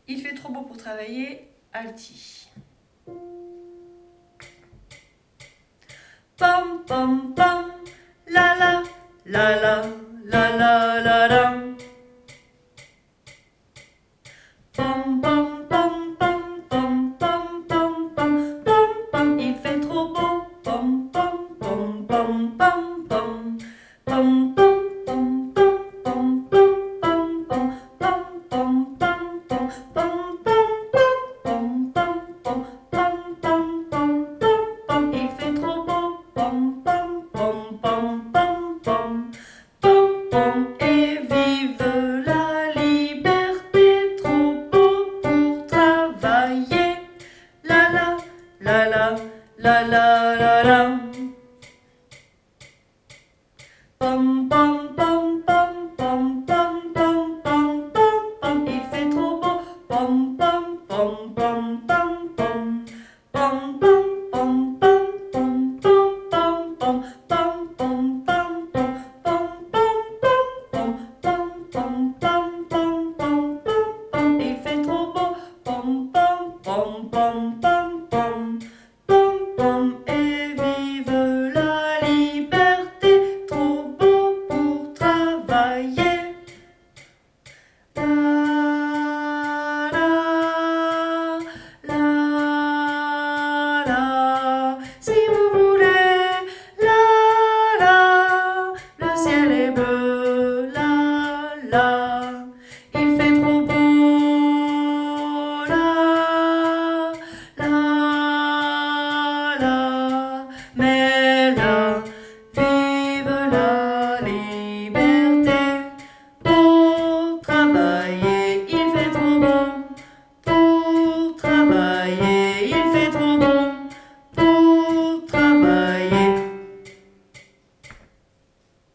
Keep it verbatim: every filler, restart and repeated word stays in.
Il fait trop beau pour travailler, alti. Pom pom pom, la la, la la, la la la la. Pom pom pom pom pom pom pom pom pom pom. Il fait trop beau. Pom pom pom pom pom pom. Pom pom pom pom pom pom pom pom pom pom pom pom pom pom pom pom pom pom pom. Il fait trop beau. Pom pom pom pom pom pom. Pom pom et vive la liberté, trop beau pour travailler. La la, la la, la la la la. Pom pom pom pom pom pom pom pom pom. Il fait trop